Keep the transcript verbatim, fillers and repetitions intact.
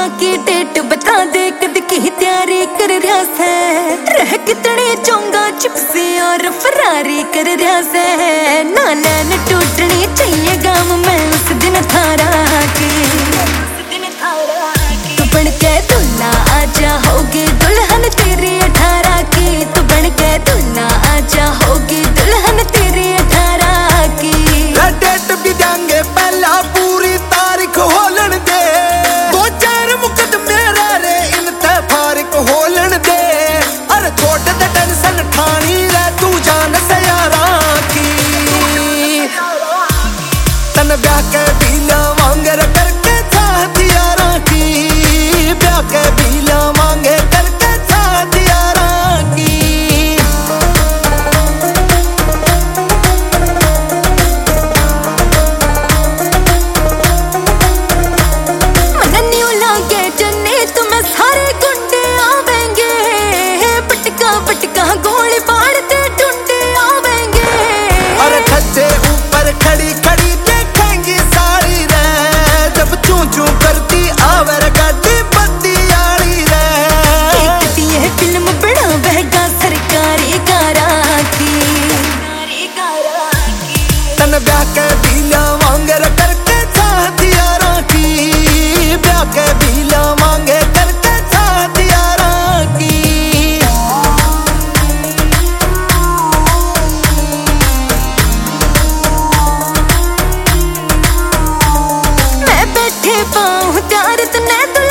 की डेट बता दे, कद की तैयारी कर रहा से, रह कितने चोंगा चिप्सी और फरारी कर रहा से, ना नैन टूटनी चाहिए गाँव में उस दिन थारा की, तू बन के दूल्हा आजा होगी दुल्हन तेरी अठारह की, तू बन के दूल्हा आजा होगी दुल्हन तेरी अठारह की। डेट भी देंगे पहला पूरी तारीख होलन दे, दो चार मुकदमे रे इन ते फारिक होलन दे, अरे छोड़ दे टेंशन ठानी रे तू जान से यारा की, तन ब्याह के बीला मांगे रे करके चाहत यारा की, ब्याह के बीला मांगे करके चाहत यारा की। पटका गोली बाढ़ते टुंडे आवेंगे, अरे छज्जे ऊपर खड़ी खड़ी देखेंगी सारी रे, जब चू चू करती आवर गाड़ी बत्ती आड़ी रे, एक ये फिल्म बड़ा बहगा सरकारी गारा की, तन ब्याह के बीला मांगे रे करके चाहत यारा की, ब्याह के बीला मांगे करके चाहत यारा की। पाऊँ त्यार तने